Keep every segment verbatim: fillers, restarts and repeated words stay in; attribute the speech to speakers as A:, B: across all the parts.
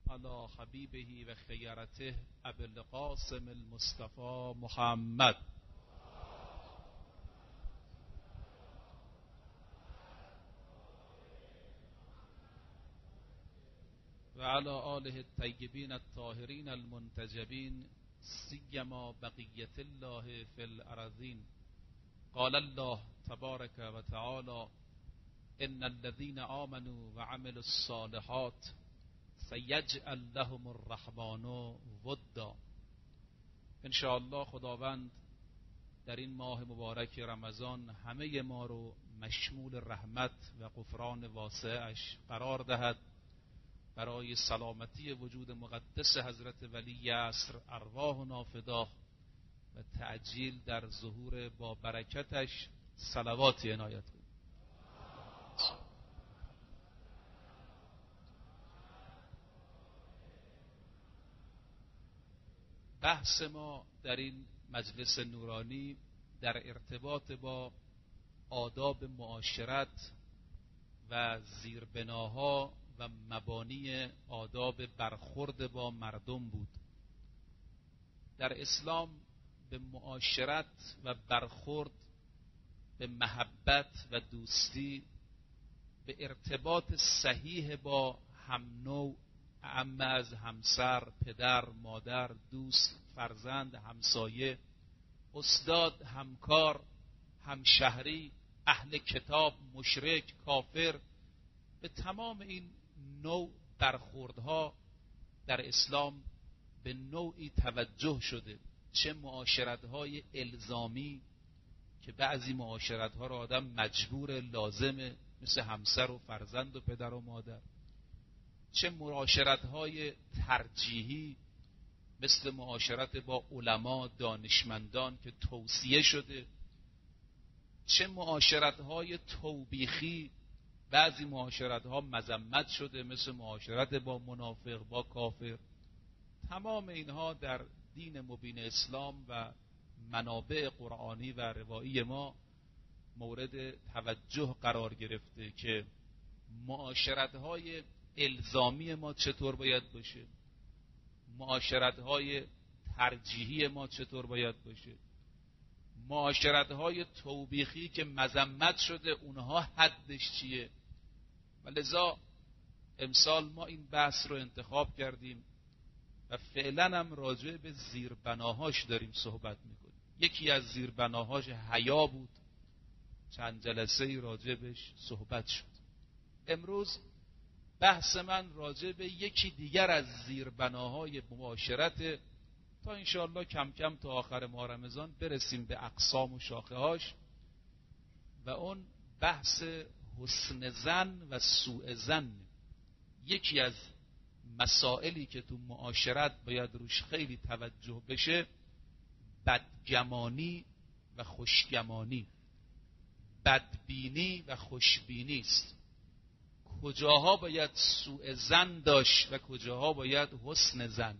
A: على حبیبه و خیرته ابی القاسم المصطفى محمد و علی آله الطیبین الطاهرین المنتجبین سیما بقیة الله فی الارضین. قال الله تبارک و تعالی ان الذين آمنوا وعملوا الصالحات سیجعل لهم الرحمن ودا. ان شاء الله خداوند در این ماه مبارک رمضان همه ما رو مشمول رحمت و غفران واسعش قرار دهد، برای سلامتی وجود مقدس حضرت ولی عصر ارواحنا فدا و تعجیل در ظهور با برکتش صلواتی عنایت کنید. بحث ما در این مجلس نورانی در ارتباط با آداب معاشرت و زیربناها و مبانی آداب برخورد با مردم بود. در اسلام به معاشرت و برخورد، به محبت و دوستی، به ارتباط صحیح با هم نوع، اعم از همسر، پدر، مادر، دوست، فرزند، همسایه، استاد، همکار، همشهری، اهل کتاب، مشرک، کافر، به تمام این نوع برخوردها در اسلام به نوعی توجه شده. چه معاشرت‌های الزامی که بعضی معاشرت‌ها را آدم مجبور لازمه، مثل همسر و فرزند و پدر و مادر، چه معاشرت‌های ترجیحی مثل معاشرت با علما، دانشمندان که توصیه شده، چه معاشرت‌های توبیخی، بعضی معاشرت‌ها مذمت شده مثل معاشرت با منافق، با کافر. تمام اینها در دین مبین اسلام و منابع قرآنی و روایی ما مورد توجه قرار گرفته که معاشرت‌های الزامی ما چطور باید باشه، معاشرت‌های ترجیحی ما چطور باید باشه، معاشرت‌های توبیخی که مذمت شده اونها حدش چیه. و لذا امسال ما این بحث رو انتخاب کردیم و فعلا هم راجع به زیربناهاش داریم صحبت میکنیم. یکی از زیربناهاش حیا بود، چند جلسه ای راجع بهش صحبت شد. امروز بحث من راجع به یکی دیگر از زیربناهای معاشرت، تا انشاءالله کم کم تا آخر ماه رمضان برسیم به اقسام و شاخه هاش، و اون بحث حسن ظن و سوء ظن. یکی از مسائلی که تو معاشرت باید روش خیلی توجه بشه بدگمانی و خوشگمانی، بدبینی و خوشبینی است. کجاها باید سوء ظن داشت و کجاها باید حسن ظن؟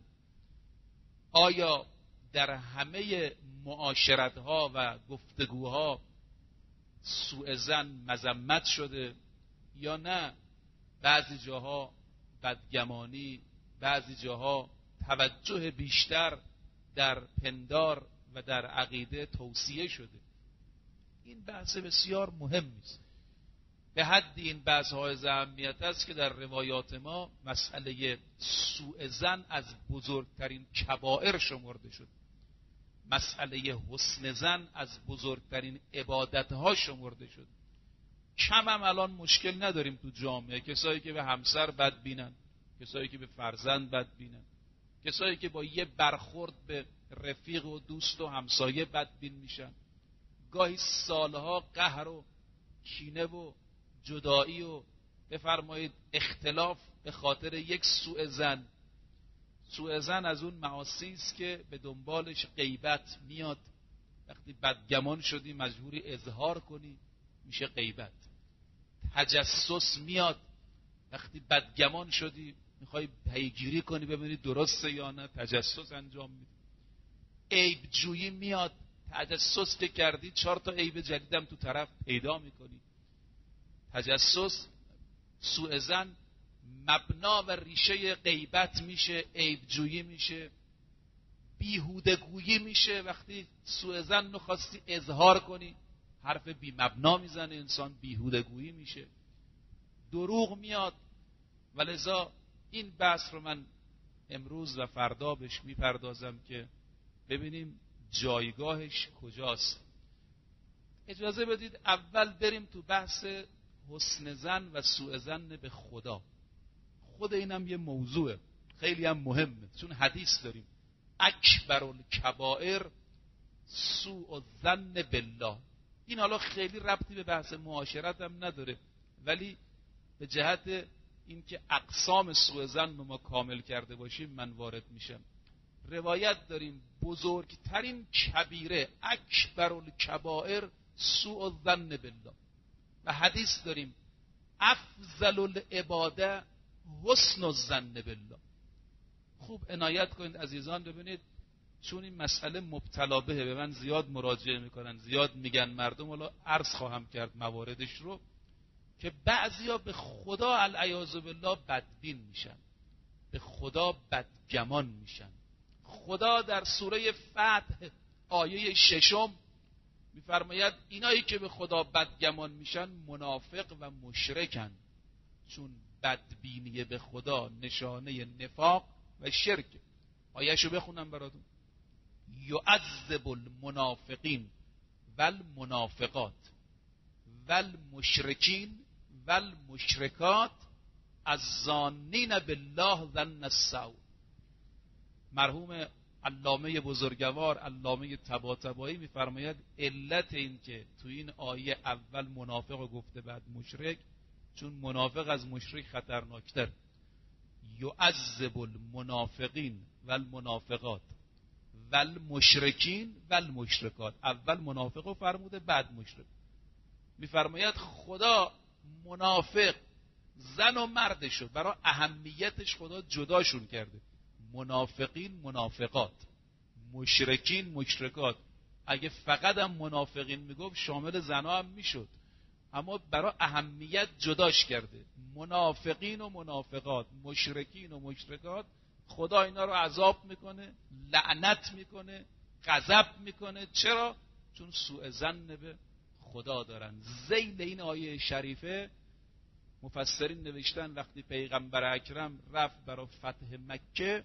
A: آیا در همه معاشرت‌ها و گفتگوها سوء ظن مذمت شده یا نه؟ بعضی جاها بدگمانی، بعضی جاها توجه بیشتر در پندار و در عقیده توصیه شده. این بحث بسیار مهم است. به حد این بحث های اهمیت است که در روایات ما مسئله سوء ظن از بزرگترین کبائر شمرده شد. مسئله حسن ظن از بزرگترین عبادت ها شمرده شد. کم هم الان مشکل نداریم تو جامعه، کسایی که به همسر بد بینن، کسایی که به فرزند بد بینن، کسایی که با یه برخورد به رفیق و دوست و همسایه بد بین میشن، گاهی سالها قهر و کینه و جدایی و بفرمایید اختلاف به خاطر یک سوء ظن. سوء ظن از اون معاصی است که به دنبالش غیبت میاد. وقتی بدگمان شدی مجبوری اظهار کنی، میشه غیبت. تجسس میاد. وقتی بدگمان شدی میخوای پیگیری کنی ببینی درسته یا نه، تجسس انجام میدی. عیب جویی میاد. تجسس که کردی چهار تا عیب جدیدم تو طرف پیدا میکنی. تجسس، سوء ظن مبنا و ریشه غیبت میشه، عیبجویی میشه، بیهودگویی میشه. وقتی سوء ظن رو خواستی اظهار کنی، حرف بی مبنا میزنه انسان، بیهودگویی میشه، دروغ میاد. ولذا این بحث رو من امروز و فردا بهش میپردازم که ببینیم جایگاهش کجاست. اجازه بدید اول بریم تو بحث حسن ظن و سوء ظن به خدا. خود اینم یه موضوعه خیلی هم مهمه، چون حدیث داریم اکبر الکبائر سوء الظن بالله. این حالا خیلی ربطی به بحث معاشرت هم نداره، ولی به جهت اینکه اقسام سوء ظن رو ما کامل کرده باشیم من وارد میشم. روایت داریم بزرگترین کبیره اکبر الکبائر سوء الظن بالله، و حدیث داریم افضل العباده حسن الظن بالله. خوب عنایت کنید عزیزان، ببینید چون این مسئله مبتلا بهه، به من زیاد مراجعه میکنن، زیاد میگن مردم، حالا عرض خواهم کرد مواردش رو، که بعضیا به خدا العیاذ بالله بدبین میشن، به خدا بدگمان میشن. خدا در سوره فتح آیه ششم میفرماید اینایی که به خدا بدگمان میشن منافق و مشرکن، چون بدبینی به خدا نشانه نفاق و شرک. آیهشو بخونم براتون. یعذب المنافقین والمنافقات والمشرکین والمشرکات الظانین بالله ظن السوء. مرحوم علامه بزرگوار علامه طباطبایی میفرماید علت این که تو این آیه اول منافق گفته بعد مشرک، چون منافق از مشرک خطرناکتر. یعذب المنافقین والمنافقات والمشرکین والمشرکات، اول منافق فرموده بعد مشرک. میفرماید خدا منافق زن و مردشو برای اهمیتش خدا جداشون کرده، منافقین منافقات، مشرکین مشرکات. اگه فقط هم منافقین میگفت شامل زنا هم میشد، اما برای اهمیت جداش کرده. منافقین و منافقات، مشرکین و مشرکات، خدا اینا رو عذاب میکنه، لعنت میکنه، غضب میکنه. چرا؟ چون سوء ظن به خدا دارن. ذیل این آیه شریفه مفسرین نوشتن وقتی پیغمبر اکرم رفت برای فتح مکه،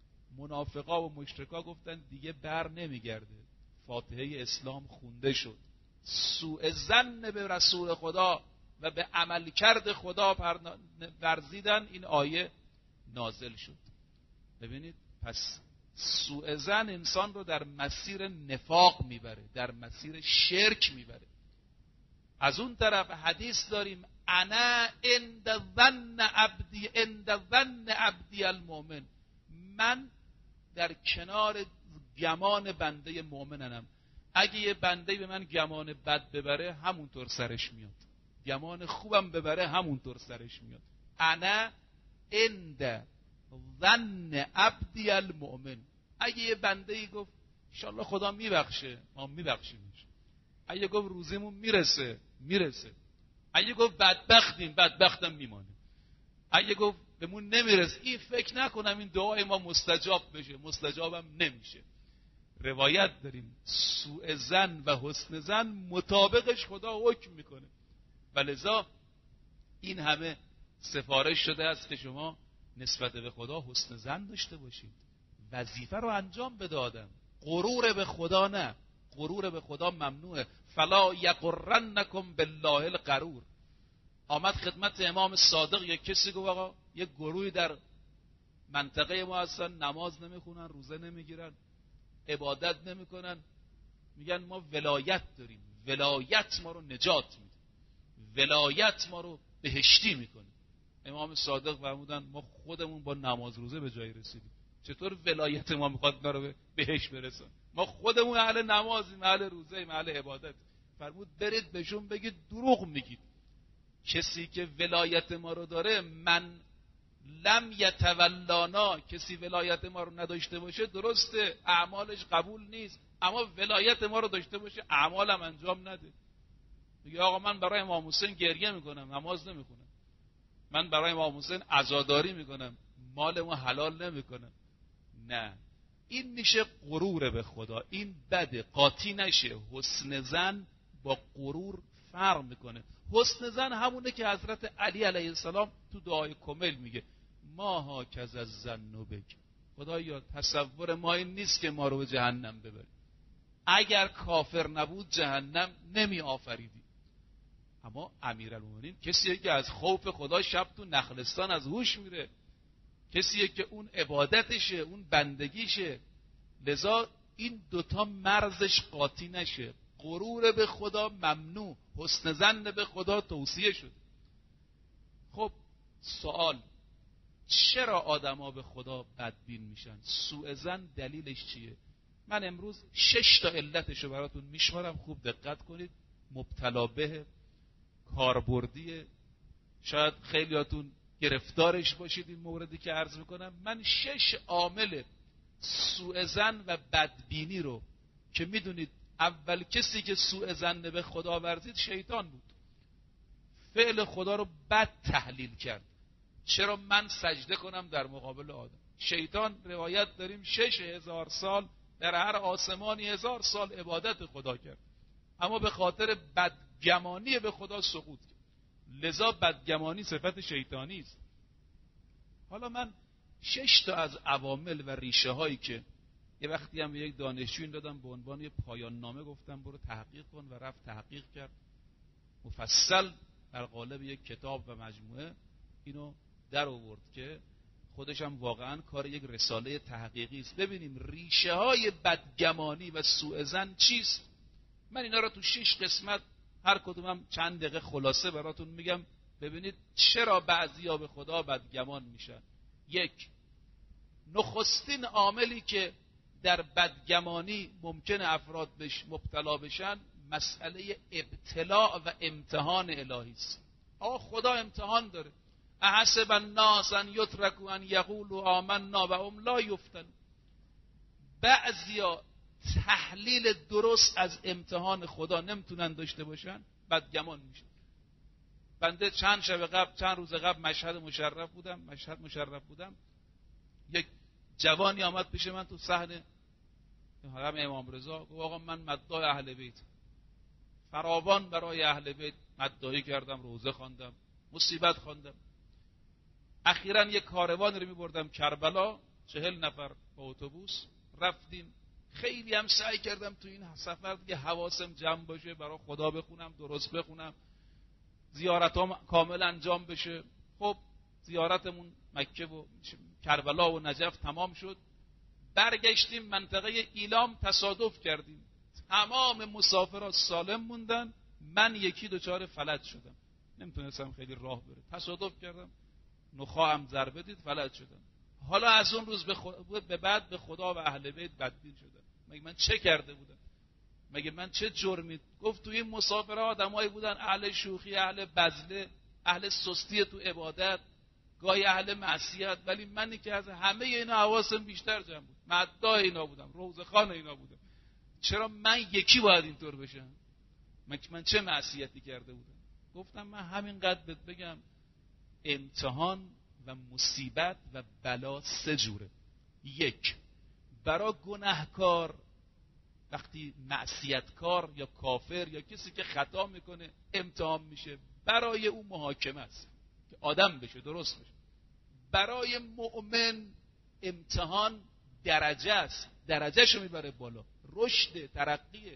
A: منافقا و مشرکا گفتن دیگه بر نمیگرده، فاتحه اسلام خونده شد. سوء ظن به رسول خدا و به عملکرد خدا ورزیدن، این آیه نازل شد. ببینید پس سوء ظن انسان رو در مسیر نفاق میبره، در مسیر شرک میبره. از اون طرف حدیث داریم انا عند ظن عبدی عند ظن عبدی المؤمن، من در کنار گمان بنده مؤمنم. اگه یه بنده به من گمان بد ببره همونطور سرش میاد، گمان خوبم ببره همونطور سرش میاد. انا عند ظن عبدی المؤمن. اگه یه بنده ای گفت انشالله خدا میبخشه، ما میبخشیمش. اگه گفت روزیمون میرسه، میرسه. اگه گفت بدبختیم، بدبختم میمانه. اگه گفت بهمون نمیرسه، این فکر نکنم این دعای ما مستجاب بشه، مستجابم نمیشه. روایت داریم سوء ظن و حسن ظن مطابقش خدا حکم میکنه. ولذا این همه سفارش شده است که شما نسبت به خدا حسن ظن داشته باشید، وظیفه رو انجام بده آدم. غرور به خدا نه، غرور به خدا ممنوعه. فلا یغرنکم بالله الغرور. آمد خدمت امام صادق یک کسی گفت آقا یک گروهی در منطقه ما هستن، نماز نمیخونن، روزه نمیگیرن، عبادت نمیکنن، میگن ما ولایت داریم، ولایت ما رو نجات میده، ولایت ما رو بهشتی میکنه. امام صادق فرمودن ما خودمون با نماز روزه به جای رسیدیم، چطور ولایت ما میخواد ما رو به بهشت برسن؟ ما خودمون اهل نمازیم، اهل روزه‌ایم، اهل عبادت. فرمود برید بهشون بگید دروغ میگید. کسی که ولایت ما رو داره، من لم یتولانا، کسی ولایت ما رو نداشته باشه درسته اعمالش قبول نیست، اما ولایت ما رو داشته باشه اعمالم انجام نده. میگه آقا من برای امام حسین گریه میکنم، نماز نمیخونم. من برای امام حسین عزاداری میکنم، مال ما حلال نمیکنم. نه، این میشه غرور به خدا. این بده، قاطی نشه. حسن زن با غرور فرق میکنه. حسن زن همونه که حضرت علی علیه السلام تو دعای کمیل میگه ما ها کز از زن بک. خدایا تصور ما این نیست که ما رو به جهنم ببری. اگر کافر نبود جهنم نمی آفریدی. اما امیرالمومنین کسیه که از خوف خدا شب تو نخلستان از هوش میره، کسیه که اون عبادتشه، اون بندگیشه. لذا این دوتا مرزش قاطی نشه. غرور به خدا ممنوع، حسن ظن به خدا توصیه شد. خب سوال، چرا آدما به خدا بدبین میشن؟ سوء ظن دلیلش چیه؟ من امروز شش تا علتشو براتون میشمارم، خوب دقت کنید. مبتلا به، کاربردی، شاید خیلیاتون گرفتارش باشید این موردی که عرض میکنم. من شش عامل سوء ظن و بدبینی رو که میدونید اول کسی که سوء ظن به خدا ورزید شیطان بود. فعل خدا رو بد تحلیل کرد. چرا من سجده کنم در مقابل آدم؟ شیطان روایت داریم شش هزار سال در هر آسمانی هزار سال عبادت خدا کرد، اما به خاطر بدگمانی به خدا سقوط کرد. لذا بدگمانی صفت شیطانی است. حالا من شش تا از عوامل و ریشه هایی که یه وقتی هم به یک دانشجوی دادم به عنوان یه پایان نامه، گفتم برو تحقیق کن، و رفت تحقیق کرد، مفصل در قالب یک کتاب و مجموعه اینو در آورد که خودش هم واقعا کار یک رساله تحقیقی است. ببینیم ریشه های بدگمانی و سوء ظن چیست. من اینا رو تو شش قسمت هر کدومم چند دقیقه خلاصه براتون میگم، ببینید چرا بعضیا به خدا بدگمان میشن. یک، نخستین عاملی که در بدگمانی ممکن افراد بش مبتلا بشن مسئله ابتلاء و امتحان الهی است. آقا خدا امتحان داره. احسب الناس ان یترکوا ان یقولوا آمنا و هم لا یفتنون. بعضیا تحلیل درست از امتحان خدا نمیتونن داشته باشن، بدگمان میشن. بنده چند شب قبل چند روز قبل مشهد مشرف بودم مشهد مشرف بودم یک جوانی آمد پیش من تو صحن حرم امام رضا، گفت آقا من مداح اهل بیت، فراوان برای اهل بیت مداحی کردم، روزه خواندم، مصیبت خواندم. اخیراً یک کاروان رو میبردم کربلا، چهل نفر با اتوبوس رفتیم. خیلی هم سعی کردم تو این سفر دیگه حواسم جمع باشه، برای خدا بخونم، درست بخونم، زیارتام کامل انجام بشه. خب زیارتمون مکه و کربلا و نجف تمام شد. برگشتیم منطقه ایلام، تصادف کردیم تمام مسافرات سالم موندن، من یکی دچار فلج شدم، نمیتونستم خیلی راه بره، تصادف کردم، نخواهم ضربه دید، فلج شدم. حالا از اون روز به, خود... به بعد به خدا و اهل بیت بدبین شدم. مگه من چه کرده بودم؟ مگه من چه جرمی؟ گفت توی این مسافره آدمایی بودن اهل شوخی، اهل بذله، اهل سستی تو عبادت، گاهی اهل معصیت، ولی منی که از همه اینا حواسم بیشتر جمع بود، مداح اینا بودم، روزخوان اینا بودم. چرا من یکی باید اینطور بشم؟ من من چه معصیتی کرده بودم؟ گفتم من همینقدر بهت بگم، امتحان و مصیبت و بلا سه جوره. یک، برای گناهکار وقتی معصیتکار یا کافر یا کسی که خطا میکنه امتحان میشه، برای اون محاکمه است که آدم بشه، درست بشه. برای مؤمن امتحان درجه است، درجهشو میبره بالا، رشد، ترقیه.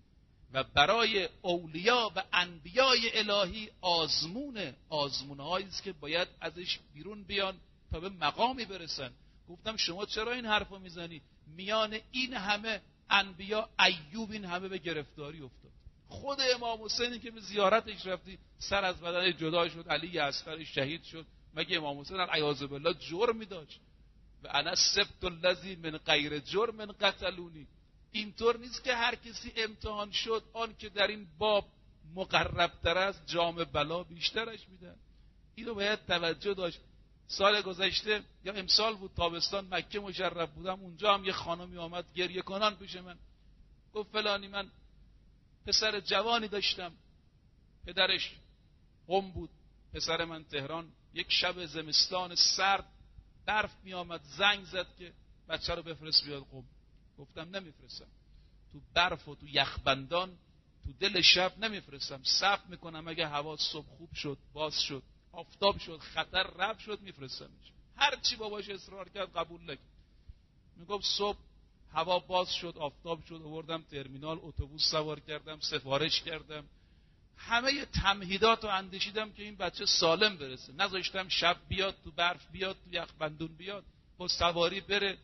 A: و برای اولیا و انبیای الهی آزمونه، آزمونهایی است که باید ازش بیرون بیان تا به مقامی برسن. گفتم شما چرا این حرفو میزنی؟ میان این همه انبیا ایوب این همه به گرفتاری افتاد. خود امام حسینی که به زیارتش رفتی سر از بدن جدا شد، علی اصغر شهید شد، مگه امام حسین عیاذ بالله جرمی داشت؟ و انا سبت الذی من غیر جرم قتلونی. اینطور نیست که هر کسی امتحان شد آن که در این باب مقرب تر است جام بلا بیشترش میدن. اینو باید توجه داشت. سال گذشته یا امسال بود تابستان مکه مشرف بودم، اونجا هم یه خانمی آمد گریه کنان پیش من، گفت فلانی من پسر جوانی داشتم، پدرش قم بود، پسر من تهران، یک شب زمستان سرد برف می آمد، زنگ زد که بچه رو بفرست بیاد قم. گفتم نمیفرستم، تو برف و تو یخبندان تو دل شب نمیفرستم، صبر میکنم اگه هوا صبح خوب شد، باز شد، آفتاب شد، خطر رفع شد، میفرستم. هر چی باباش اصرار کرد قبول نکرد. میگفت صبح هوا باز شد، آفتاب شد، آوردم ترمینال، اتوبوس سوار کردم، سفارش کردم، همه تمهیدات رو اندیشیدم که این بچه سالم برسه. نذاشتم شب بیاد تو برف، بیاد تو یخبندون، بیاد با سواری بره.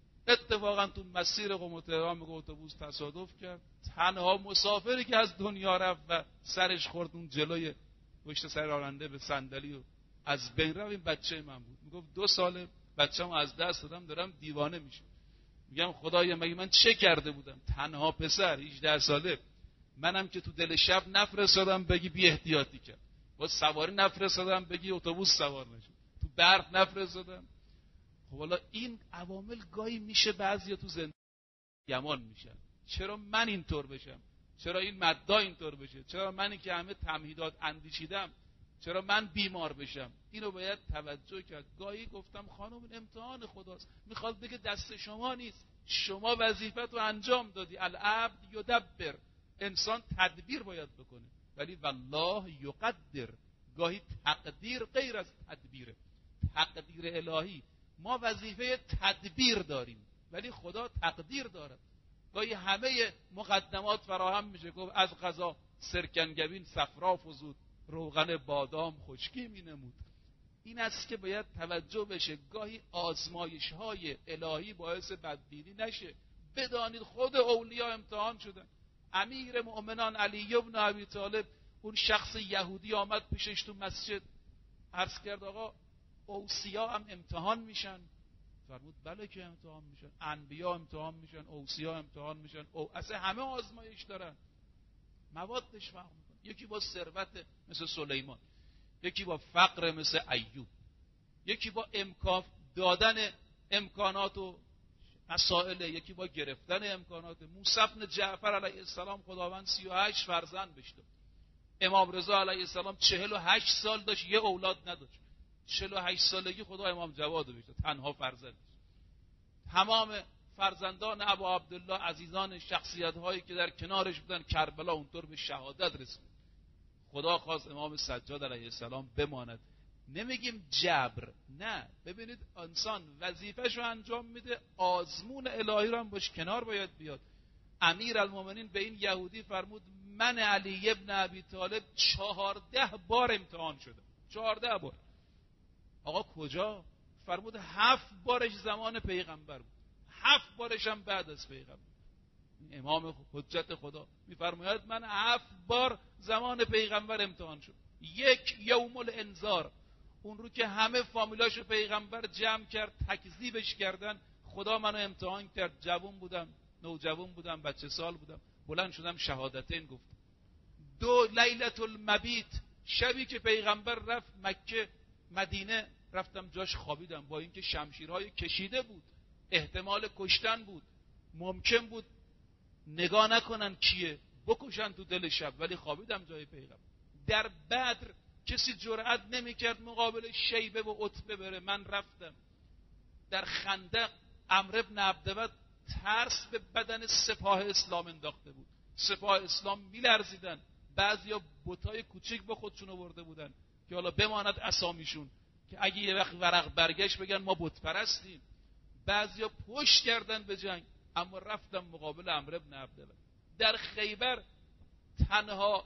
A: اتفاقا تو مسیر قم و تهران میگه اتوبوس تصادف کرد. تنها مسافری که از دنیا رفت و سرش خورد اون جلوی پشت سر راننده به صندلی و از بین رفت، این بچه من بود. میگفت دو ساله بچه‌مو از دست دادم، دارم دیوانه میشم. میگم خدایا مگه من چه کرده بودم؟ تنها پسر هجده ساله، منم که تو دل شب نفرستادم بگی بی احتیاطی کرد، با سواری نفرستادم بگی اتوبوس سوار نشد، تو برق نفرستادم. خب حالا این عوامل گاهی میشه بعضیا تو زندگی گمان میشن. چرا من اینطور بشم؟ چرا این مدعا اینطور بشه؟ چرا منی که همه تمهیدات اندیشیدم چرا من بیمار بشم؟ اینو باید توجه کرد. گاهی گفتم خانم این امتحان خداست، میخواد بگه دست شما نیست، شما وظیفت رو انجام دادی. العبد یدبر، انسان تدبیر باید بکنه، ولی والله یقدر. گاهی تقدیر غیر از تدبیره. تقدیر الهی، ما وظیفه تدبیر داریم ولی خدا تقدیر دارد. گاهی همه مقدمات فراهم میشه، گفت از قضا سرکنگبین صفرا فزود، روغن بادام خشکی مینمود. این است که باید توجه بشه. گاهی آزمایش های الهی باعث بدبینی نشه. بدانید خود اولیا امتحان شدن. امیر مؤمنان علی بن ابی طالب، اون شخص یهودی آمد پیشش تو مسجد، عرض کرد آقا اوصیا هم امتحان میشن؟ فرمود بله که امتحان میشن، انبیا امتحان میشن، اوصیا امتحان میشن، او اصلا همه آزمایش دارن. موادش فرق میکنه. یکی با ثروت مثل سلیمان، یکی با فقر مثل ایوب، یکی با امکان دادن امکانات و مسائل، یکی با گرفتن امکانات. موسی بن جعفر علیه السلام خداوند سی و هشت فرزند بهش داد. امام رضا علیه السلام چهل و هشت سال داشت، یه اولاد نداشت. چهل و هشت سالگی خدا امام جواد بهش داد، تنها فرزند. تمام فرزندان ابا عبدالله عزیزان، شخصیت هایی که در کنارش بودن، کربلا اونطور به شهادت رسید. خدا خواست امام سجاد علیه السلام بماند. نمیگیم جبر، نه. ببینید انسان وظیفه‌ش رو انجام میده، آزمون الهی رو هم باش کنار باید بیاد. امیرالمومنین به این یهودی فرمود من علی ابن ابی طالب چهارده بار امتحان شده. چهارده بار. آقا کجا؟ فرمود هفت بارش زمان پیغمبر بود، هفت بارش هم بعد از پیغمبر. امام حجت خدا میفرماید من هفت بار زمان پیغمبر امتحان شد. یک یوم الانذار، اون رو که همه فامیلاشو پیغمبر جمع کرد تکذیبش کردن، خدا منو امتحان کرد. جوان بودم، نوجوان بودم، بچه سال بودم، بلند شدم شهادتین گفتم. دو لیلة المبیت، شبی که پیغمبر رفت مکه مدینه، رفتم جاش خوابیدم، با اینکه شمشیرهای کشیده بود، احتمال کشتن بود، ممکن بود نگاه نکنن کیه، بکشن تو دل شب، ولی خوابیدم جای پیغمبر. در بدر کسی جرأت نمیکرد مقابل شیبه و عتبه بره، من رفتم. در خندق عمرو بن عبدود ترس به بدن سپاه اسلام انداخته بود، سپاه اسلام میلرزیدن. بعضیا بتای کوچیک با خودشون آورده بودن که حالا بماند اسامیشون، که اگه یه وقت ورق برگشت بگن ما بت پرستیم. بعضیا پشت کردن به جنگ، اما رفتم مقابل عمرو بن عبدود. در خیبر تنها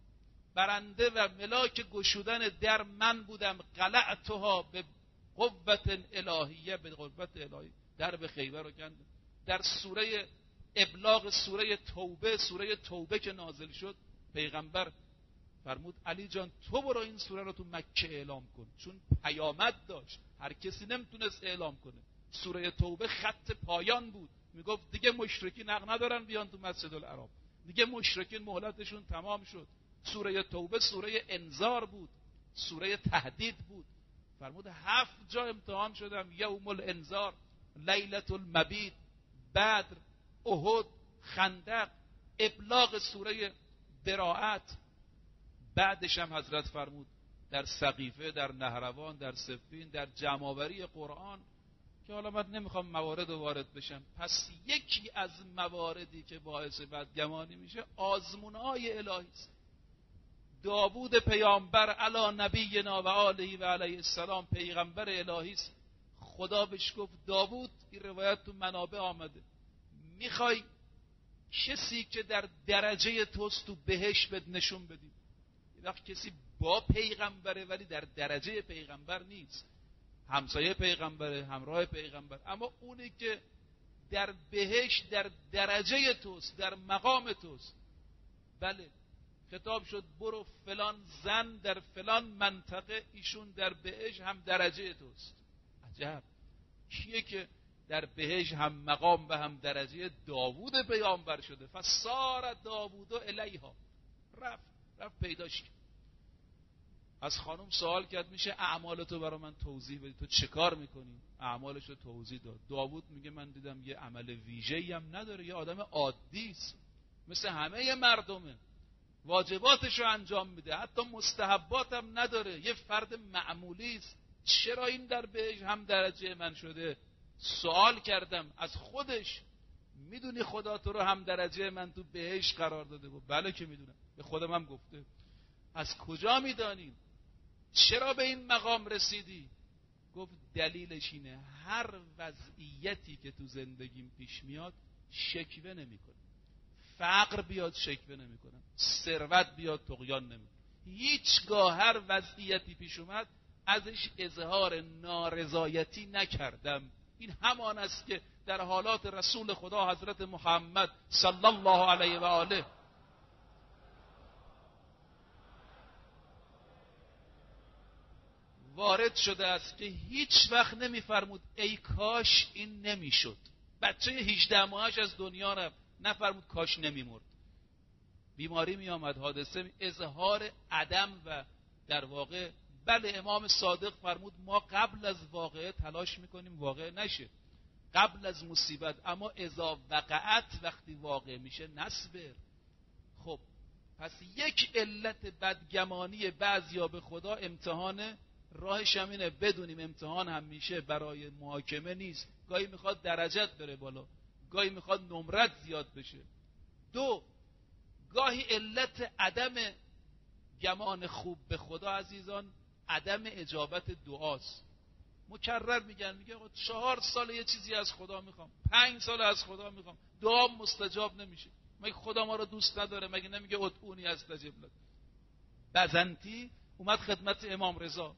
A: برنده و ملاک گشودن در من بودم. قلعتها به قوت الهیه، به قوت الهی در به خیبر رو کندم. در سوره ابلاغ، سوره توبه، سوره توبه که نازل شد، پیغمبر فرمود علی جان تو برو این سوره رو تو مکه اعلام کن، چون پیامد داشت، هر کسی نمیتونست اعلام کنه. سوره توبه خط پایان بود، میگفت دیگه مشرکین حق ندارن بیان تو مسجد الحرام، دیگه مشرکین مهلتشون تمام شد. سوره توبه سوره انذار بود، سوره تهدید بود. فرمود هفت جا امتحان شدم، یوم الانذار، لیلة المبیت، بدر، احد، خندق، ابلاغ سوره براءت. بعدش هم حضرت فرمود در سقیفه، در نهروان، در صفین، در جمع‌آوری قرآن، که حالا من نمیخوام موارد رو وارد بشم. پس یکی از مواردی که باعث بدگمانی میشه آزمون‌های الهی است. داوود پیامبر علی نبینا و آله و علیه السلام پیغمبر الهی است. خدا بهش گفت داوود، این روایت تو منابع آمده، میخوای کسی که در درجه توست تو بهشت بد نشون بدی. یه وقت کسی با پیغمبره ولی در درجه پیغمبر نیست، همسایه پیغمبره، همراه پیغمبر، اما اونی که در بهشت در درجه توست، در مقام توست. بله، خطاب شد برو فلان زن در فلان منطقه، ایشون در بهشت هم درجه توست. عجب، کیه که در بهشت هم مقام و هم درجه؟ داوود پیامبر شده. فسار داوود الیها، رفت رفت پیداش کرد. از خانم سوال کرد میشه اعمالتو برای من توضیح بدی، تو چه کار میکنی؟ اعمالشو توضیح داد. داوود میگه من دیدم یه عمل ویژه‌ای هم نداره، یه آدم عادی است، مثل همه مردمه، واجباتشو انجام میده، حتی مستحبات هم نداره، یه فرد معمولی است. چرا این در بهش هم درجه من شده؟ سوال کردم از خودش. میدونی خدا تو رو هم درجه من تو بهش قرار داده؟ گفت بله که میدونم، به خودم هم گفته. از کجا میدانی؟ چرا به این مقام رسیدی؟ گفت دلیلش اینه هر وضعیتی که تو زندگیم پیش میاد شکوه نمی کنم. فقر بیاد شکوه نمی کنم، ثروت بیاد طغیان نمی کنم. هیچگاه هر وضعیتی پیش اومد ازش اظهار نارضایتی نکردم. این همان است که در حالات رسول خدا حضرت محمد صلی الله علیه و آله وارد شده است که هیچ وقت نمیفرمود ای کاش این نمیشد. بچه هجده ماهش از دنیا رفت، نفرمود کاش نمیمرد. بیماری می آمد، حادثه، اظهار عدم و در واقع بله. امام صادق فرمود ما قبل از واقعه تلاش میکنیم واقع نشه، قبل از مصیبت، اما اذا وقعت، وقتی واقع میشه نصبر. خب پس یک علت بدگمانی بعضیا به خدا امتحانه. راهش هم اینه بدونیم امتحان هم میشه برای محاکمه نیست. گاهی میخواد درجت بره بالا، گاهی میخواد نمرت زیاد بشه. دو، گاهی علت عدم گمان خوب به خدا عزیزان عدم اجابت دعاست. مکرر میگن، میگه چهار سال یه چیزی از خدا میخوام، پنج سال از خدا میخوام، دعا مستجاب نمیشه. مگه خدا ما رو دوست نداره؟ مگه نمیگه ادعونی استجب لکم؟ بزنتی اومد خدمت امام رضا،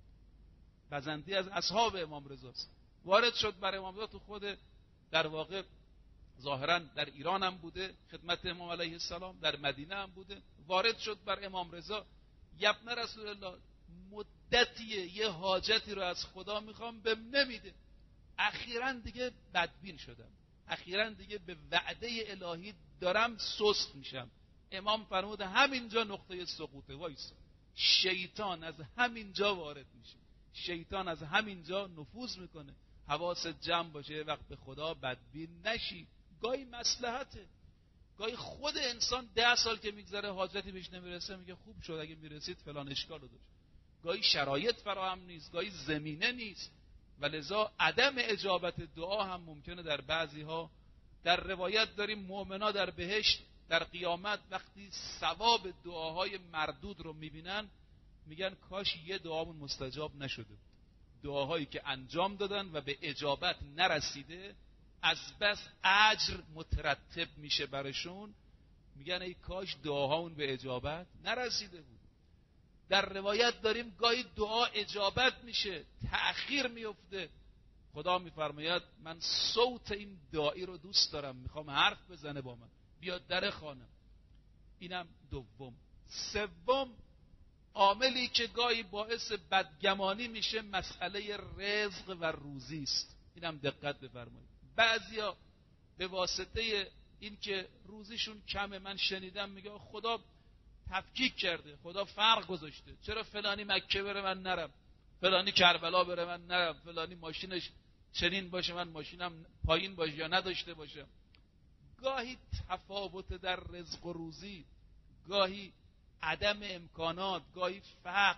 A: بزنتی از اصحاب امام رضاست، وارد شد بر امام رضا، تو خود در واقع ظاهرا در ایران هم بوده خدمت امام علیه السلام، در مدینه هم بوده، وارد شد بر امام رضا، یبن رسول الله مدتیه یه حاجتی رو از خدا میخوام بهم نمیده، اخیراً دیگه بدبین شدم، اخیراً دیگه به وعده الهی دارم سست میشم. امام فرمود همینجا نقطه سقوطه، وایسا. شیطان از همینجا وارد میشه، شیطان از همینجا نفوذ میکنه. حواست جمع باشه، یه وقت به خدا بدبین نشی. گاهی مصلحته، گاهی خود انسان ده سال که میگذره حاجتی بهش نمیرسه، میگه خوب شد اگه میرسید فلان اشکالو داشت. گاهی شرایط فراهم نیست، گاهی زمینه نیست، ولذا عدم اجابت دعا هم ممکنه در بعضی ها. در روایت داریم مؤمنا در بهشت در قیامت وقتی ثواب دعاهای مردود رو میبینن، میگن کاش یه دعامون مستجاب نشده بود. دعاهایی که انجام دادن و به اجابت نرسیده، از بس اجر مترتب میشه برشون، میگن ای کاش دعاهامون به اجابت نرسیده بود. در روایت داریم گاهی دعا اجابت میشه، تأخیر میفته. خدا میفرماید من صوت این داعی رو دوست دارم، میخوام حرف بزنه با من، بیاد در خانم. اینم دوم. سوم، عاملی که گاهی باعث بدگمانی میشه مسئله رزق و روزی است. اینم دقت بفرمایید. بعضیا به واسطه این که روزیشون کمه، من شنیدم میگه خدا تفکیک کرده، خدا فرق گذاشته، چرا فلانی مکه بره من نرم، فلانی کربلا بره من نرم، فلانی ماشینش چنین باشه من ماشینم پایین باشه یا نداشته باشم. گاهی تفاوت در رزق و روزی، گاهی عدم امکانات، گاهی فقر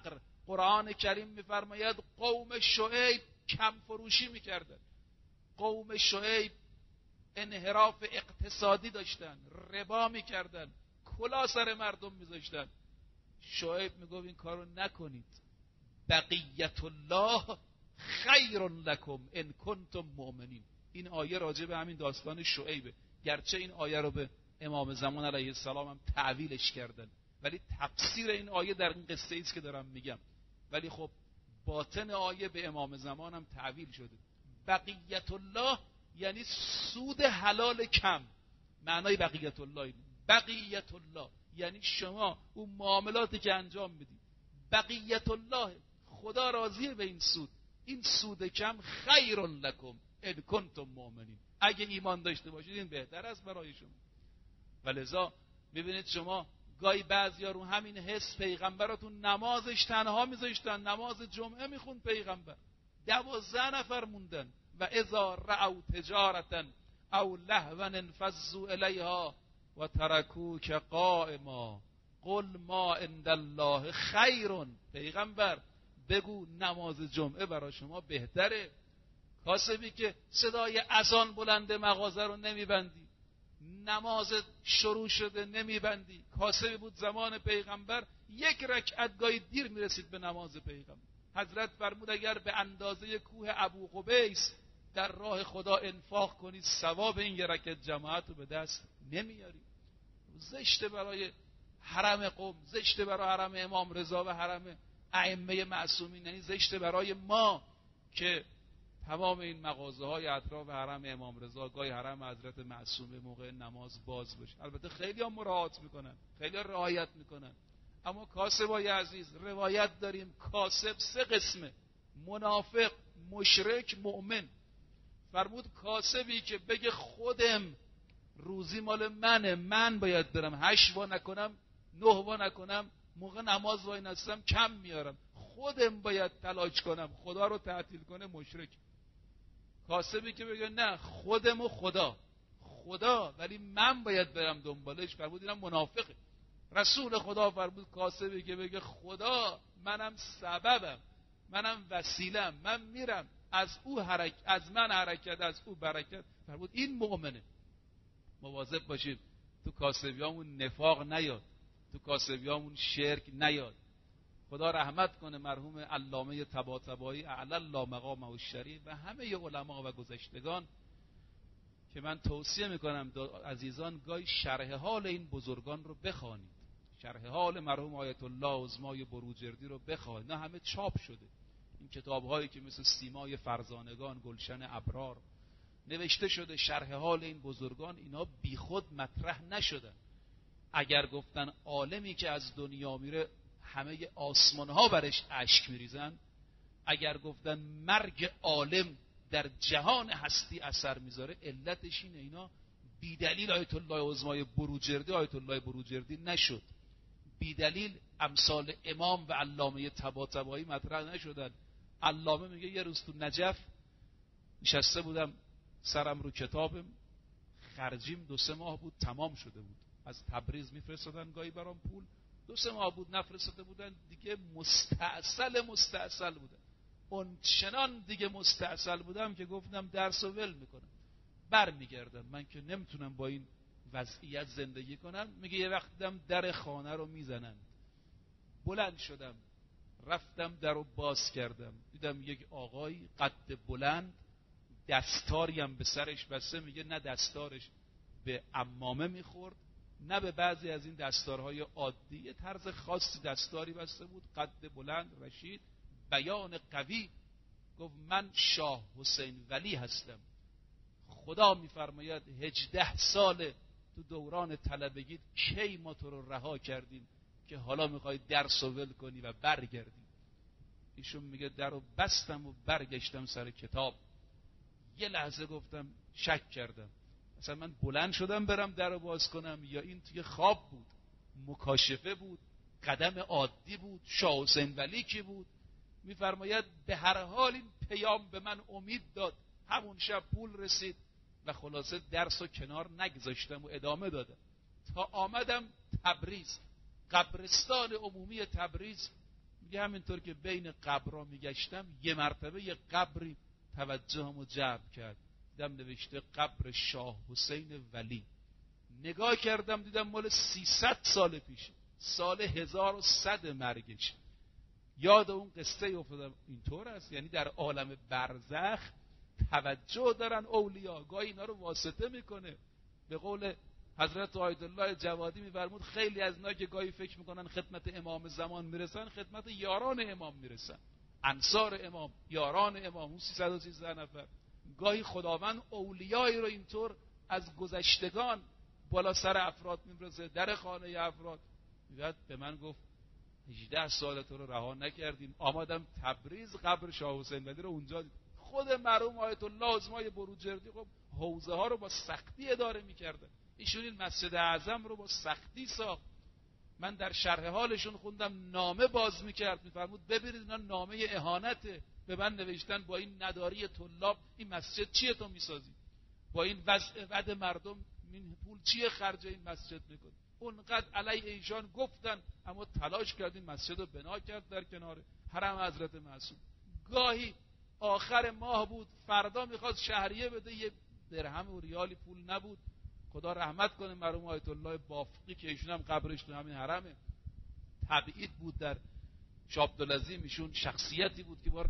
A: قرآن کریم میفرماید قوم شعیب کم فروشی میکردن، قوم شعیب انحراف اقتصادی داشتن، ربا میکردن، کلا سر مردم میذاشتن. شعیب میگفت این کارو نکنید، بقیت الله خیر لکم ان کنتم مؤمنین. این آیه راجع به همین داستان شعیبه، گرچه این آیه رو به امام زمان علیه السلام هم تعویلش کردن، ولی تفسیر این آیه در این قصه ایست که دارم میگم. ولی خب باطن آیه به امام زمان هم تعویل شده. بقیت الله یعنی سود حلال کم. معنای بقیت الله این. بقیت الله یعنی شما اون معاملاتی که انجام میدید، بقیت الله خدا راضیه به این سود، این سود کم خیر لکم ان کنتم مؤمنین، اگه ایمان داشته باشید این بهتر است برای شما. ولذا میبینید شما گاهی بعضیا رو همین حس پیغمبراتون نمازش تنها میذاشتن، نماز جمعه میخون پیغمبر، دوازده نفر موندن. و اذا رأوا تجارتا او لهوا انفضوا الیها و ترکوک قائما قل ما عند الله خیر. پیغمبر بگو نماز جمعه برای شما بهتره. کاسبی که صدای اذان بلنده مغازه رو نمیبندی، نماز شروع شده نمیبندی. کاسبی بود زمان پیغمبر یک رکعت گاهی دیر میرسید به نماز پیغمبر. حضرت فرمود اگر به اندازه کوه ابو قبیس در راه خدا انفاق کنید ثواب این یک رکعت جماعت رو به دست نمیاری. زشته برای حرم قم، زشته برای حرم امام رضا و حرم ائمه معصومین، یعنی زشته برای ما که تمام این مغازه های اطراف حرم امام رضا، گاهی حرم حضرت معصومه موقع نماز باز باشه. البته خیلی هم مراعات میکنن، خیلی هم رعایت میکنن، اما کاسبای عزیز روایت داریم کاسب سه قسمه: منافق، مشرک، مؤمن. فرمود کاسبی که بگه خودم روزی مال منه، من باید برم هشت وا نکنم، نه وا نکنم، موقع نماز وای نستم کم میارم، خودم باید تلاش کنم، خدا رو تعطیل کنه، مشرک. کاسبی که بگه نه خودم و خدا، خدا ولی من باید برم دنبالش، فرمود اینم منافقه. رسول خدا فرمود کاسبی که بگه خدا منم سببم، منم وسیلم، من میرم از او حرکت، از من حرکت، از او برکت، فرمود این مؤمنه. مواظب باشید تو کاسبیامون نفاق نیاد، تو کاسبیامون شرک نیاد. خدا رحمت کنه مرحوم علامه طباطبایی اعلی الله مقامه الشریف و همه علما و گذشتگان که من توصیه میکنم عزیزان گاهی شرح حال این بزرگان رو بخوانید، شرح حال مرحوم آیت الله عظمای بروجردی رو بخوانید. نه همه چاپ شده این کتاب هایی که مثل سیمای فرزانگان، گلشن ابرار نوشته شده، شرح حال این بزرگان، اینا بیخود مطرح نشدن. اگر گفتن عالمی که از دنیا میره همه آسمان ها برش اشک میریزن، اگر گفتن مرگ عالم در جهان هستی اثر میذاره، علتش اینه اینا بی دلیل آیت الله عظمای بروجردی آیت الله بروجردی نشد، بی دلیل امثال امام و علامه طباطبایی مطرح نشدن. علامه میگه یه روز تو نجف نشسته بودم، سرم رو کتابم، خرجیم دو سه ماه بود تمام شده بود، از تبریز میفرستادن گاهی برام پول، دو سه ماه بود نفرستاده بودن، دیگه مستعسل مستعسل بودن، اون چنان دیگه مستعسل بودم که گفتم درس و ول میکنم، بر میگردم، من که نمیتونم با این وضعیت زندگی کنم. میگه یه وقت دیدم در خانه رو میزنن، بلند شدم رفتم در رو باز کردم، دیدم یک آقای قد بلند دستاری هم به سرش بسته، میگه نه دستارش به عمامه میخورد نه به بعضی از این دستارهای عادی، یه طرز خاصی دستاری بسته بود، قد بلند، رشید، بیان قوی. گفت من شاه حسین ولی هستم، خدا میفرماید هجده سال تو دوران طلبگی کی ما تو رو رها کردیم که حالا میخوای درس و ول کنی و برگردی. ایشون میگه در رو بستم و برگشتم سر کتاب. یه لحظه گفتم شک کردم، مثلا من بلند شدم برم در رو باز کنم یا این توی خواب بود، مکاشفه بود، قدم عادی بود، شاه حسین ولی کی بود؟ میفرماید به هر حال این پیام به من امید داد. همون شب پول رسید و خلاصه درس و کنار نگذاشتم و ادامه دادم تا آمدم تبریز، قبرستان عمومی تبریز. میگه همینطور که بین قبرها میگشتم یه مرتبه یه قبری توجهمو جلب کرد، دیدم نوشته قبر شاه حسین ولی. نگاه کردم دیدم مال سیصد سال پیش، سال هزار و صد مرگش. یاد اون قصه افتادم. اینطور است، یعنی در عالم برزخ توجه دارن اولیا، گاهی اینا رو واسطه میکنه. به قول حضرت آیت الله جوادی میفرمود خیلی از اینا که گاهی فکر میکنن خدمت امام زمان میرسن، خدمت یاران امام میرسن، انصار امام، یاران امام، اون سیصد و سیزده نفر. گاهی خداوند اولیایی رو اینطور از گذشتگان بالا سر افراد میبرزه، در خانه افراد. میاد به من گفت هجده سال تو رو رها نکردیم، آمدم تبریز قبر شاه حسین ولی رو اونجا دید. خود مرحوم آیت الله عظمای بروجردی خب حوزه ها رو با سختی اداره میکرده، ایشون این مسجد اعظم رو با سختی ساخت. من در شرح حالشون خوندم نامه باز میکرد، میفرمود ببینید اینا نامه اهانته، به من نوشتن با این نداری طلاب این مسجد چیه تو میسازی، با این وضع بد مردم این پول چیه خرج این مسجد میکنی. اونقدر علی ایشان گفتن، اما تلاش کردیم مسجد رو بنا کرد در کنار حرم حضرت معصوم. گاهی آخر ماه بود، فردا میخواست شهریه بده، یه درهم و ریالی پول نبود. خدا رحمت کنه مرحوم آیت الله بافقی که ایشون هم قبرش تو همین حرمه. تبعید بود در شاه عبدالعظیم، ایشون شخصیتی بود که بار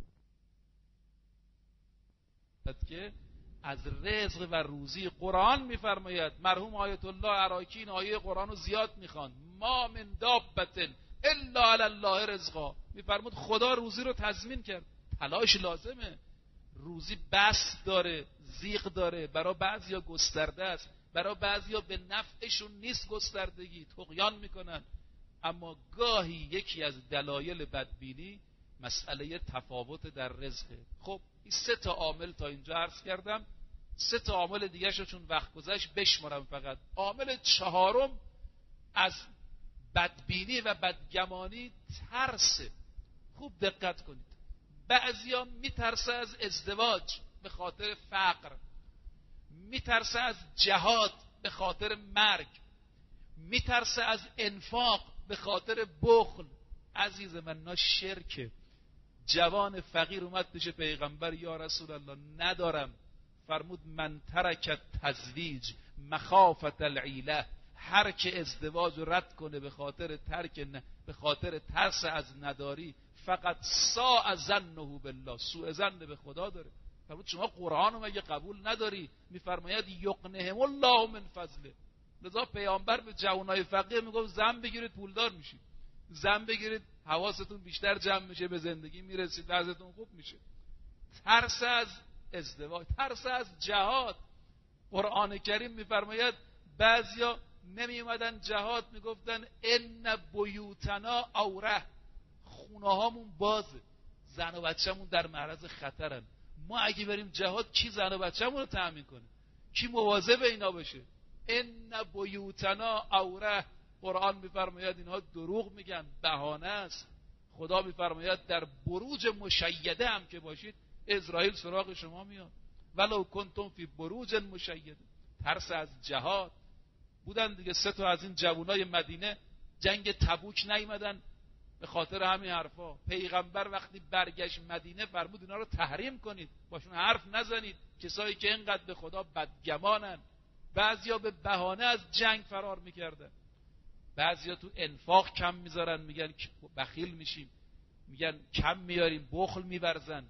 A: که از رزق و روزی قرآن میفرماید. مرحوم آیت الله عراقی این آیه قرآن رو زیاد میخواند، ما من دابت الا علی الله رزقا. میفرمود خدا روزی رو تضمین کرد، تلاش لازمه. روزی بس داره، زیغ داره، برای بعضیا گسترده است، برای بعضیا به نفعشون نیست گستردگی، طغیان میکنن. اما گاهی یکی از دلایل بدبینی مسئله تفاوت در رزقه. خب این سه تا عامل تا اینجا عرض کردم، سه تا عامل دیگه شو چون وقت گذشت بشمارم فقط. عامل چهارم از بدبینی و بدگمانی ترسه. خوب دقت کنید، بعضیا میترسه از ازدواج به خاطر فقر، میترسه از جهاد به خاطر مرگ، میترسه از انفاق به خاطر بخل. عزیز من نا شرکه. جوان فقیر اومد پیش پیغمبر، یا رسول الله ندارم. فرمود من ترک تزویج مخافت العیله، هر که ازدواج رد کنه به خاطر ترک ن... به خاطر ترس از نداری، فقط ساء ظنه بالله، سوء ظن به خدا داره. فرمود شما قرآن رو مگه قبول نداری؟ میفرماید یقنهم الله من فضله. لذا پیامبر به جوانای فقیر میگفت زن بگیرید پولدار میشید، زن بگیرید حواستون بیشتر جمع میشه، به زندگی میرسید، وضعتون خوب میشه. ترس از ازدواج، ترس از جهاد. قرآن کریم میفرماید بعضیا نمی اومدن جهاد، میگفتن ان بیوتنا اوره، خونه هامون بازه، زن و بچه‌مون در معرض خطرن، ما اگه بریم جهاد کی زن و بچه‌مون رو تأمین کنه، کی مواظب اینا باشه؟ ان بیوتنا اوره. قرآن میفرماید اینها دروغ میگن، بهانه است. خدا میفرماید در بروج مشیده هم که باشید اسرائیل سراغ شما میاد، ولو کنتم فی بروج مشیده. ترس از جهاد بودن دیگه. سه تا از این جوانای مدینه جنگ تبوک نیومدن به خاطر همین حرفا. پیغمبر وقتی برگشت مدینه فرمود اینا رو تحریم کنید، باشون حرف نزنید، کسایی که اینقدر به خدا بدگمانن. بعضیا به بهانه از جنگ فرار میکردن، بعضیا تو انفاق کم میذارن، میگن بخیل میشیم، میگن کم میاریم، بخل میورزن.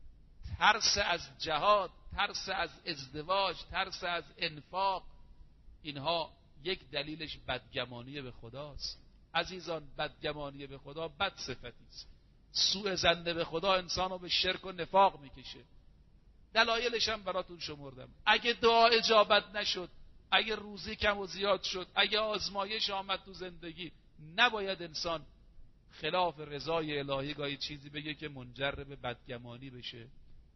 A: ترس از جهاد، ترس از ازدواج، ترس از انفاق، اینها یک دلیلش بدگمانی به خداست. عزیزان بدگمانی به خدا بد صفتی است. سوء ظن به خدا انسان رو به شرک و نفاق میکشه. دلایلش هم براتون شمردم. اگه دعا اجابت نشد، اگه روزی کم و زیاد شد، اگه آزمایش آمد تو زندگی، نباید انسان خلاف رضای الهی گاهی چیزی بگه که منجر به بدگمانی بشه.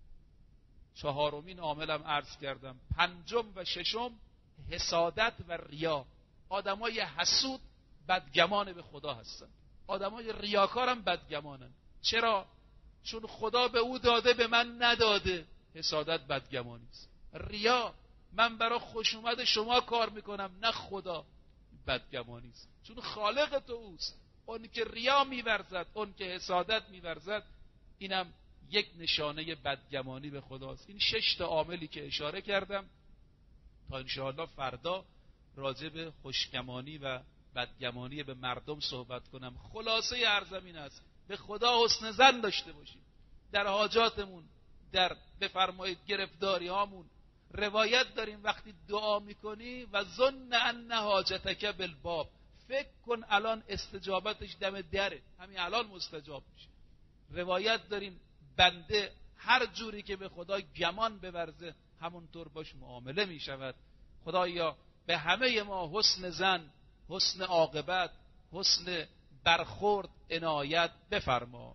A: چهارمین عاملم عرض کردم. پنجم و ششم حسادت و ریا. آدمای حسود بدگمان به خدا هستن، آدمای ریاکارم بدگمانن. چرا؟ چون خدا به او داده به من نداده. حسادت بدگمانی است. ریا، من برای خوش اومد شما کار میکنم نه خدا، بدگمانی است. چون خالق تو اوست. اون که ریا می‌ورزد، اون که حسادت می‌ورزد، اینم یک نشانه بدگمانی به خداست. این شش تا عاملی که اشاره کردم تا انشاءالله فردا راجع به خوشگمانی و بدگمانی به مردم صحبت کنم. خلاصه عرضم این است: به خدا حسن ظن داشته باشیم در حاجاتمون، در بفرمایید گرفتاری هامون. روایت داریم وقتی دعا میکنی و ظن ان حاجتک بالباب، فکر کن الان استجابتش دم دره، همین الان مستجاب میشه. روایت داریم بنده هر جوری که به خدا گمان بورزه همونطور باش معامله میشود. خدایا به همه ما حسن ظن، حسن عاقبت، حسن برخورد عنایت بفرما.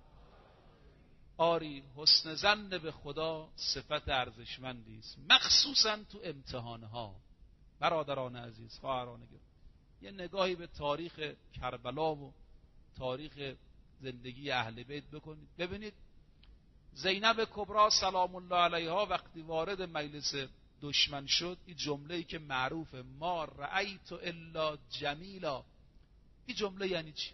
A: آری حسن ظن به خدا صفت ارزشمندی است، مخصوصا تو امتحانها. برادران عزیز، خواهران گرامی، یه نگاهی به تاریخ کربلا و تاریخ زندگی اهل بیت بکنید، ببینید زینب کبری سلام الله علیها وقتی وارد مجلس دشمن شد، این جمله‌ای که معروفه: ما رأیت الا جمیلا. این جمله یعنی چی؟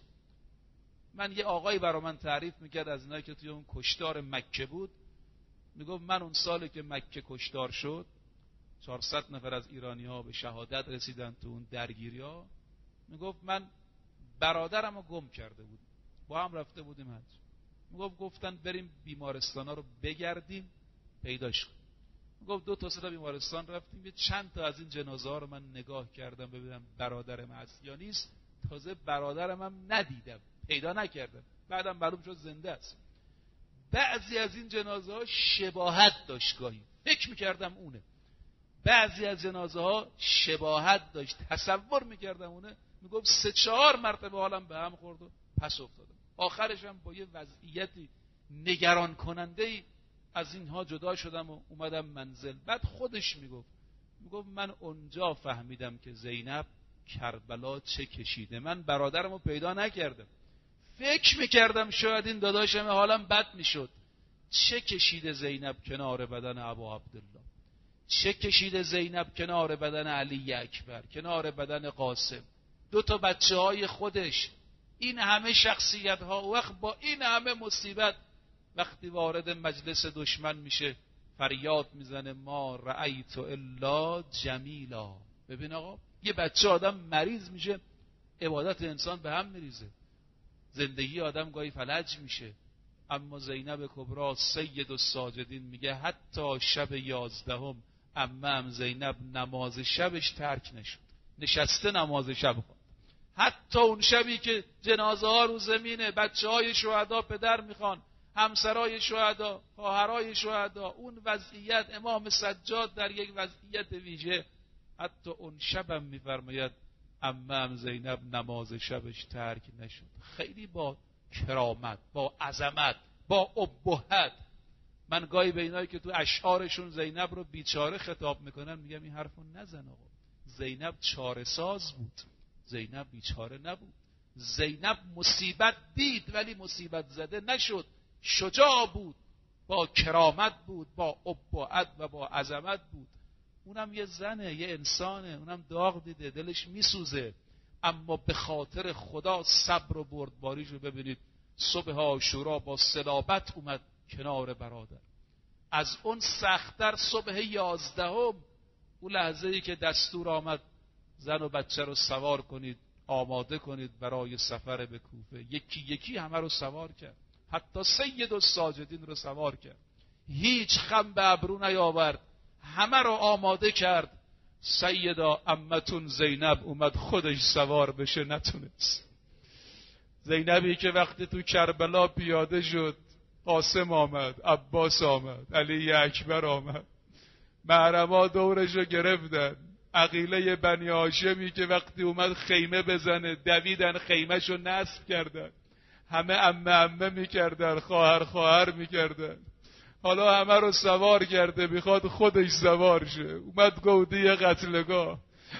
A: من یه آقایی برای من تعریف میکرد از اینایی که توی اون کشتار مکه بود، میگفت من اون سالی که مکه کشتار شد چهارصد نفر از ایرانی ها به شهادت رسیدن تو اون درگیری ها، میگفت من برادرم رو گم کرده بود، با هم رفته بودیم حج. میگفت گفتن بریم بیمارستان ها رو بگردیم پیداش کنیم. میگفت دو تا سه تا بیمارستان رفتیم، یه چند تا از این جنازه ها رو من نگاه کردم ببینم برادرم هست یا نیست. تازه برادرم هم ندیدم، پیدا نکردم، بعدم معلوم شد زنده است. بعضی از این جنازه ها شباهت داشت، گاهی فکر میکردم اونه، بعضی از جنازه ها شباهت داشت، تصور میکردم اونه. میگفت سه چهار مرتبه حالم به هم خورد و پس افتادم. آخرش هم با یه وضعیتی نگران کننده‌ای از اینها جدا شدم و اومدم منزل. بعد خودش میگفت میگفت من اونجا فهمیدم که زینب کربلا چه کشیده. من برادرمو پیدا نکردم، فکر میکردم شاید این داداشم حالم بد میشد. چه کشیده زینب کنار بدن ابا عبدالله، چه کشیده زینب کنار بدن علی اکبر، کنار بدن قاسم، دو تا بچه های خودش، این همه شخصیت ها. وقت با این همه مصیبت وقتی وارد مجلس دشمن میشه فریاد میزنه ما رأیت الا جمیلا. ببین آقا، یه بچه آدم مریض میشه، عبادت انسان به هم میریزه، زندگی آدم گاهی فلج میشه. اما زینب کبری سید الساجدین میگه حتی شب یازدهم عمم زینب نماز شبش ترک نشد، نشسته نماز شب خواند. حتی اون شبی که جنازه ها رو زمینه، بچه های شهدا پدر میخوان، همسرای شهدا، خواهرای شهدا، اون وضعیت، امام سجاد در یک وضعیت ویژه، حتی اون شبم میفرماید عمم زینب نماز شبش ترک نشد. خیلی با کرامت، با عظمت، با ابهت. من گاهی به اینایی که تو اشعارشون زینب رو بیچاره خطاب میکنن میگم این حرفو نزن آقا. زینب چاره ساز بود، زینب بیچاره نبود. زینب مصیبت دید ولی مصیبت زده نشد، شجاع بود، با کرامت بود، با ابهت و با عظمت بود. اونم یه زنه، یه انسانه، اونم داغ دیده، دلش میسوزه، اما به خاطر خدا صبر و بردباریش رو ببینید. صبح عاشورا با صلابت اومد کنار برادر. از اون سخت‌تر صبح یازدهم، اون لحظه‌ای که دستور آمد زن و بچه رو سوار کنید، آماده کنید برای سفر به کوفه، یکی یکی همه رو سوار کرد، حتی سید الساجدین رو سوار کرد، هیچ خم به ابرو نیاورد، همه رو آماده کرد. سیدا عمتون زینب اومد خودش سوار بشه، نتونست. زینبی که وقتی تو کربلا پیاده شد، قاسم آمد، عباس آمد، علی اکبر آمد، محرما دورش رو گرفتن. عقیله بنی هاشمی که وقتی اومد خیمه بزنه دویدن، خیمهش رو نصب کردن، همه عمه عمه میکردن، خواهر خواهر میکردن. حالا همه رو سوار کرده، میخواد خودش سوار شه. اومد گودی قتلگاه.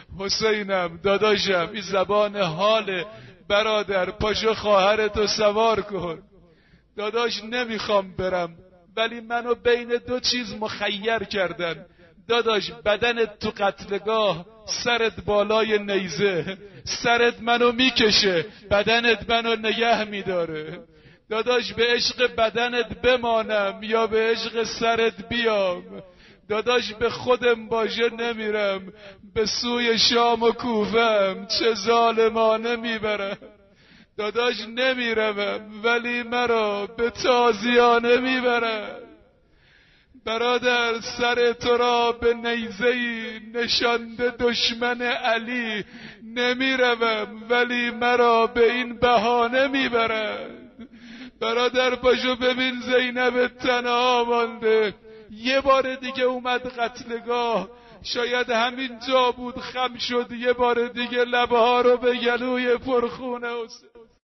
A: حسینم داداشم، این زبان حال برادر، پاشو خواهرتو سوار کن. داداش نمیخوام برم، ولی منو بین دو چیز مخیر کردن، داداش بدنت تو قتلگاه، سرت بالای نیزه، سرت منو میکشه، بدنت منو نگه میداره. داداش به عشق بدنت بمانم یا به عشق سرت بیام؟ داداش به خودم باشه نمیرم، به سوی شام و کوفم چه ظالمانه میبرم. داداش نمیروم ولی مرا به تازیانه میبرم. برادر سر تو را به نیزه‌ای نشانده دشمن علی، نمیروم ولی مرا به این بهانه میبرد. برادر پاشو ببین زینب تنها مانده، یه بار دیگه اومد قتلگاه، شاید همین جا بود خم شد، یه بار دیگه لبه ها رو به گلوی پرخونه حسین.